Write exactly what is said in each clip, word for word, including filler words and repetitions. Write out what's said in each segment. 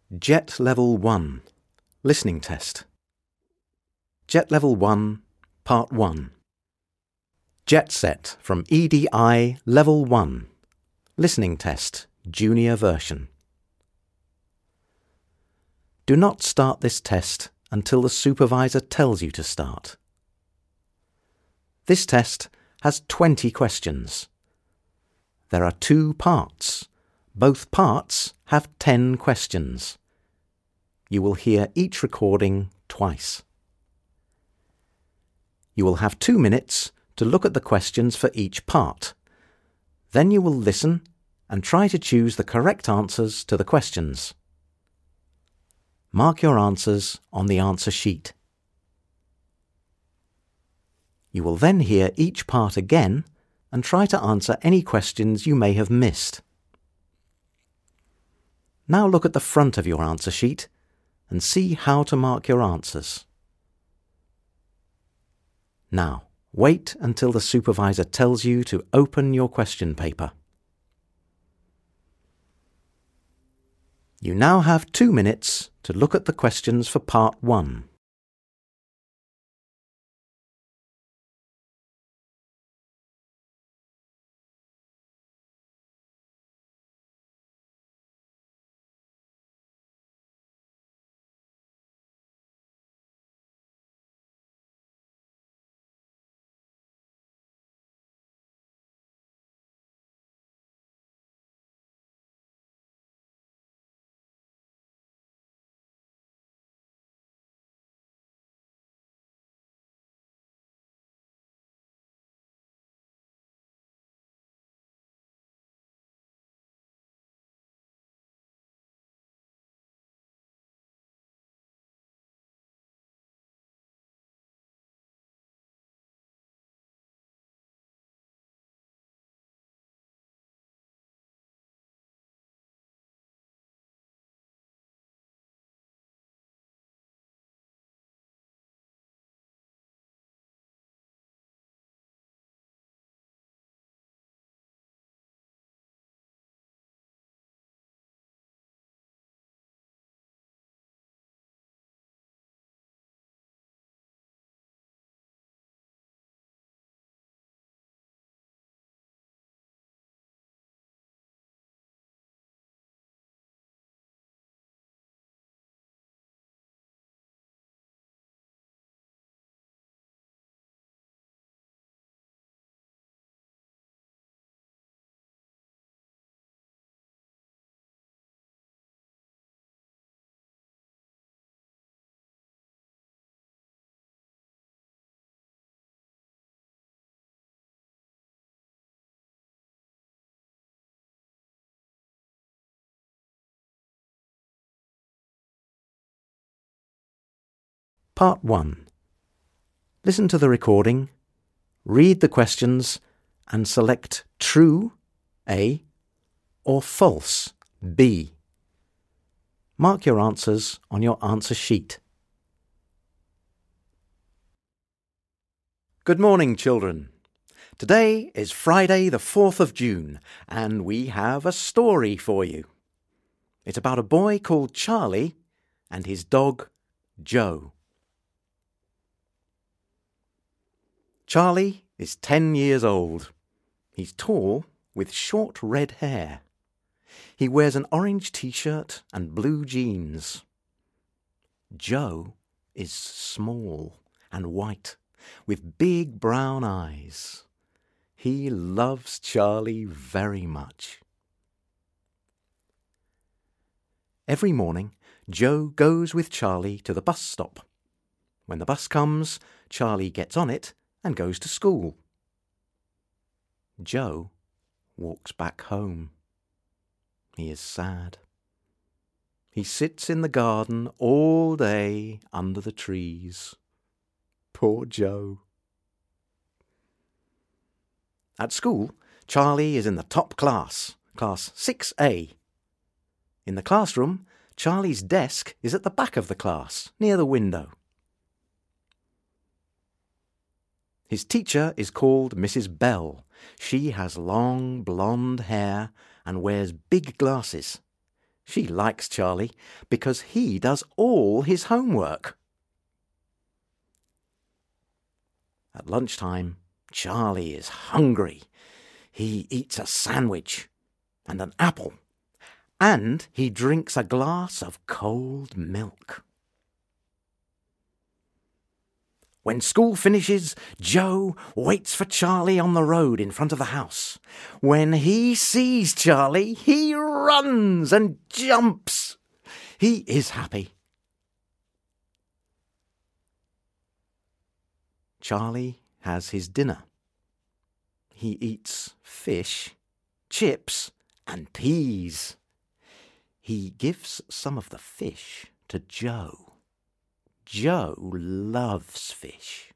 Jet Level one, Listening Test. Jet Level one, Part one. Jet Set from E D I Level one, Listening Test, Junior Version. Do not start this test until the supervisor tells you to start. This test has twenty questions. There are two parts. Both parts have ten questions. You will hear each recording twice. You will have two minutes to look at the questions for each part. Then you will listen and try to choose the correct answers to the questions. Mark your answers on the answer sheet. You will then hear each part again and try to answer any questions you may have missed. Now look at the front of your answer sheet and see how to mark your answers. Now, wait until the supervisor tells you to open your question paper. You now have two minutes to look at the questions for Part one. Part one. Listen to the recording, read the questions, and select True, A, or False, B. Mark your answers on your answer sheet. Good morning, children. Today is Friday the fourth of June, and we have a story for you. It's about a boy called Charlie and his dog, Joe. Charlie is ten years old. He's tall with short red hair. He wears an orange t-shirt and blue jeans. Joe is small and white with big brown eyes. He loves Charlie very much. Every morning, Joe goes with Charlie to the bus stop. When the bus comes, Charlie gets on it and goes to school. Joe walks back home. He is sad. He sits in the garden all day under the trees. Poor Joe. At school, Charlie is in the top class, class six A. In the classroom, Charlie's desk is at the back of the class, near the window. His teacher is called Missus Bell. She has long blonde hair and wears big glasses. She likes Charlie because he does all his homework. At lunchtime, Charlie is hungry. He eats a sandwich and an apple, and he drinks a glass of cold milk. When school finishes, Joe waits for Charlie on the road in front of the house. When he sees Charlie, he runs and jumps. He is happy. Charlie has his dinner. He eats fish, chips, and peas. He gives some of the fish to Joe. Joe loves fish.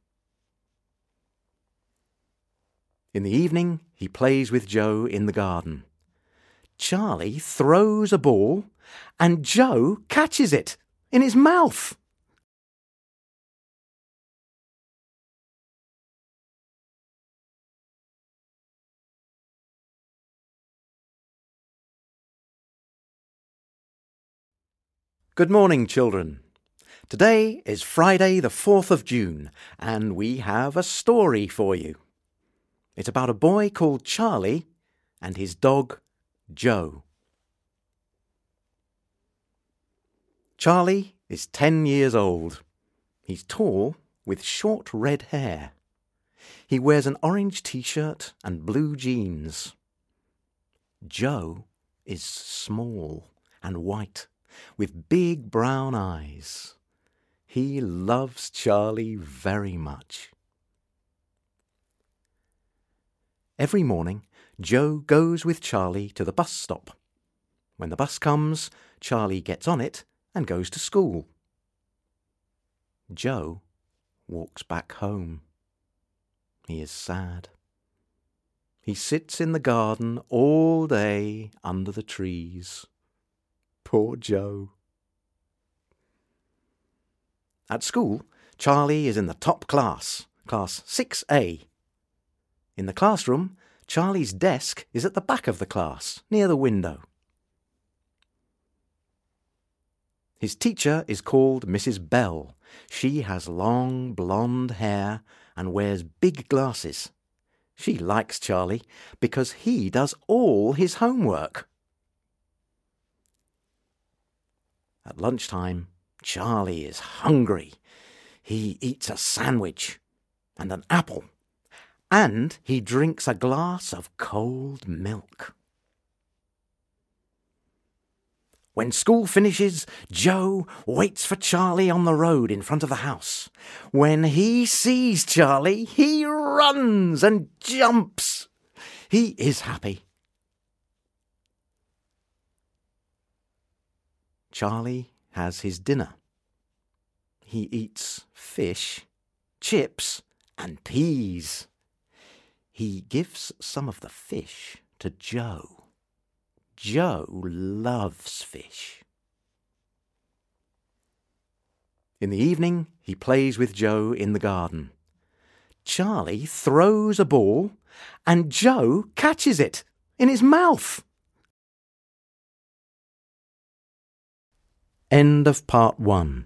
In the evening, he plays with Joe in the garden. Charlie throws a ball, and Joe catches it in his mouth. Good morning, children. Today is Friday the fourth of June, and we have a story for you. It's about a boy called Charlie and his dog, Joe. Charlie is ten years old. He's tall with short red hair. He wears an orange t-shirt and blue jeans. Joe is small and white with big brown eyes. He loves Charlie very much. Every morning, Joe goes with Charlie to the bus stop. When the bus comes, Charlie gets on it and goes to school. Joe walks back home. He is sad. He sits in the garden all day under the trees. Poor Joe. At school, Charlie is in the top class, class six A. In the classroom, Charlie's desk is at the back of the class, near the window. His teacher is called Missus Bell. She has long blonde hair and wears big glasses. She likes Charlie because he does all his homework. At lunchtime, Charlie is hungry. He eats a sandwich and an apple, and he drinks a glass of cold milk. When school finishes, Joe waits for Charlie on the road in front of the house. When he sees Charlie, he runs and jumps. He is happy. Charlie has his dinner. He eats fish, chips, and peas. He gives some of the fish to Joe. Joe loves fish. In the evening, he plays with Joe in the garden. Charlie throws a ball, and Joe catches it in his mouth. End of part one.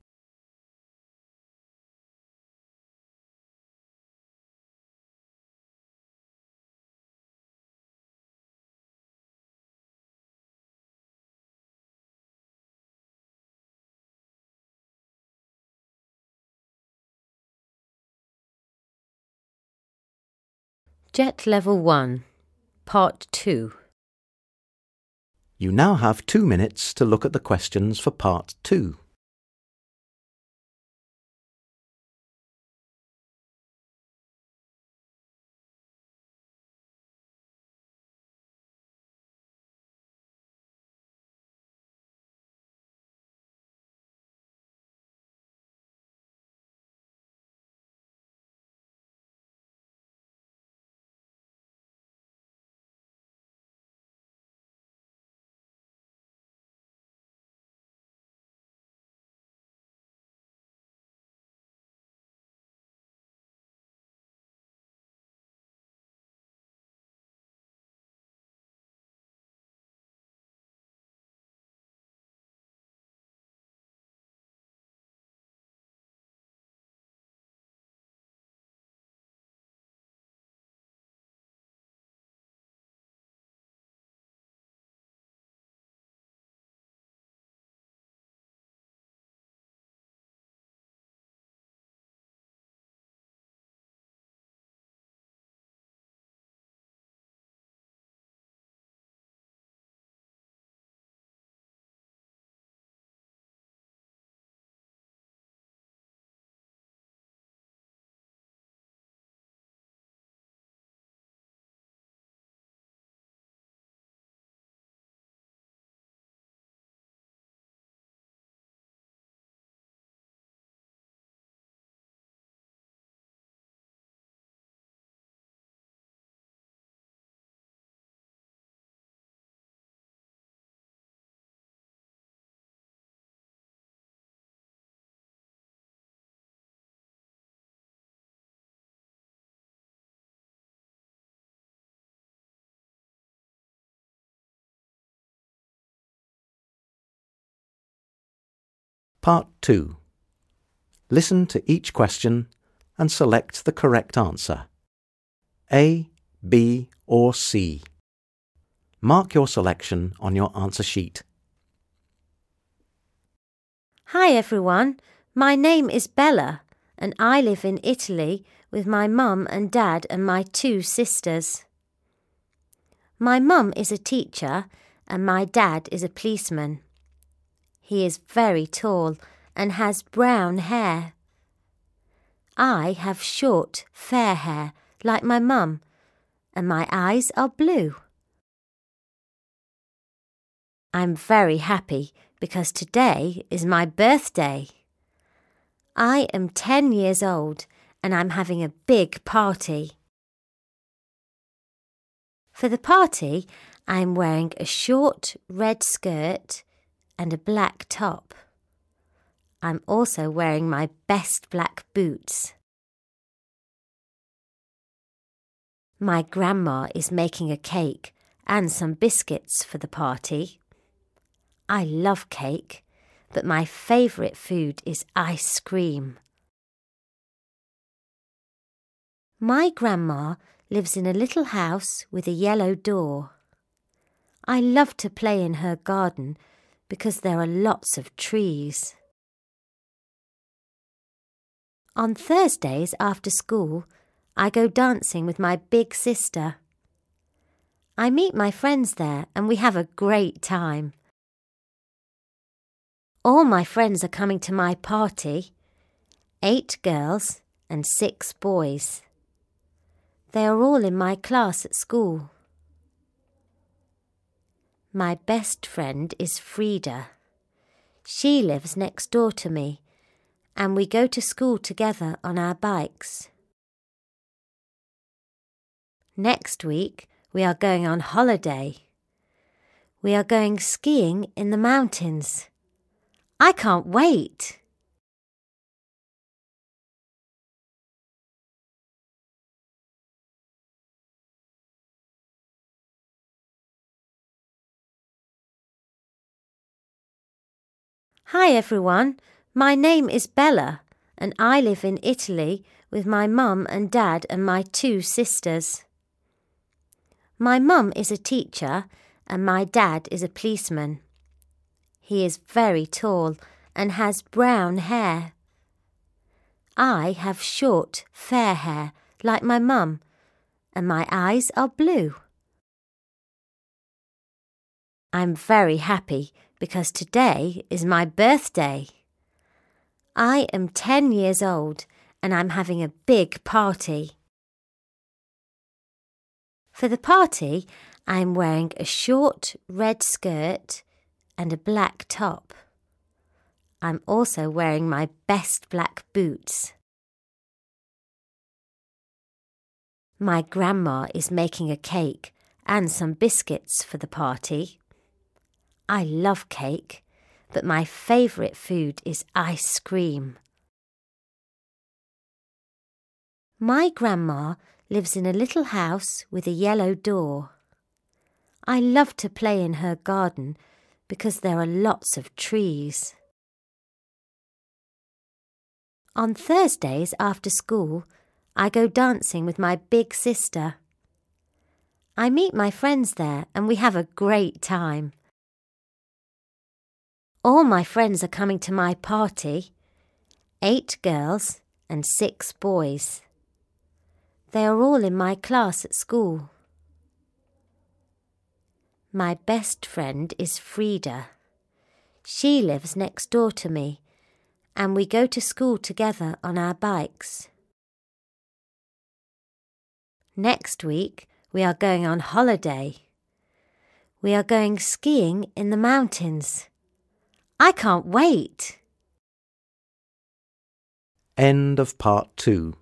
Jet Level one, Part two. You now have two minutes to look at the questions for part two. Part two. Listen to each question and select the correct answer. A, B or C. Mark your selection on your answer sheet. Hi everyone, my name is Bella and I live in Italy with my mum and dad and my two sisters. My mum is a teacher and my dad is a policeman. He is very tall and has brown hair. I have short, fair hair like my mum and my eyes are blue. I'm very happy because today is my birthday. I am ten years old and I'm having a big party. For the party, I'm wearing a short red skirt and a black top. I'm also wearing my best black boots. My grandma is making a cake and some biscuits for the party. I love cake, but my favourite food is ice cream. My grandma lives in a little house with a yellow door. I love to play in her garden because there are lots of trees. On Thursdays after school, I go dancing with my big sister. I meet my friends there and we have a great time. All my friends are coming to my party, eight girls and six boys. They are all in my class at school. My best friend is Frida. She lives next door to me and we go to school together on our bikes. Next week we are going on holiday. We are going skiing in the mountains. I can't wait. Hi everyone, my name is Bella and I live in Italy with my mum and dad and my two sisters. My mum is a teacher and my dad is a policeman. He is very tall and has brown hair. I have short, fair hair like my mum and my eyes are blue. I'm very happy because today is my birthday. I am ten years old and I'm having a big party. For the party, I'm wearing a short red skirt and a black top. I'm also wearing my best black boots. My grandma is making a cake and some biscuits for the party. I love cake, but my favourite food is ice cream. My grandma lives in a little house with a yellow door. I love to play in her garden because there are lots of trees. On Thursdays after school, I go dancing with my big sister. I meet my friends there and we have a great time. All my friends are coming to my party, eight girls and six boys. They are all in my class at school. My best friend is Frida. She lives next door to me and we go to school together on our bikes. Next week we are going on holiday. We are going skiing in the mountains. I can't wait. End of part two.